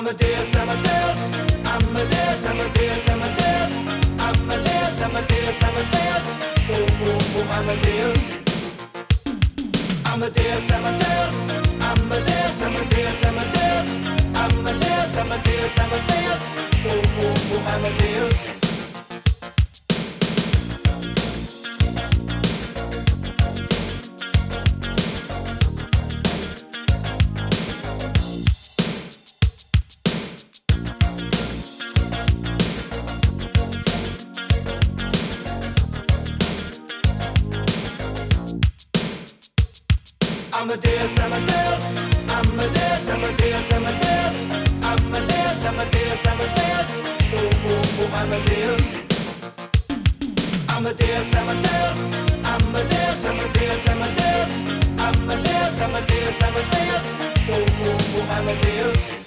Amadeus, Amadeus, Amadeus, Amadeus, Amadeus, Amadeus, Amadeus, Amadeus, oh, oh, oh, Amadeus. Amadeus, Amadeus, Amadeus, Amadeus, Amadeus, Amadeus, Amadeus, Amadeus, oh, oh, oh, Amadeus. Amadeus, Amadeus, Amadeus, Amadeus, Amadeus, Amadeus, Amadeus, Amadeus, oh, oh, oh, Amadeus. Amadeus, Amadeus, Amadeus, Amadeus, Amadeus, Amadeus, Amadeus, Amadeus, oh, oh, oh, Amadeus.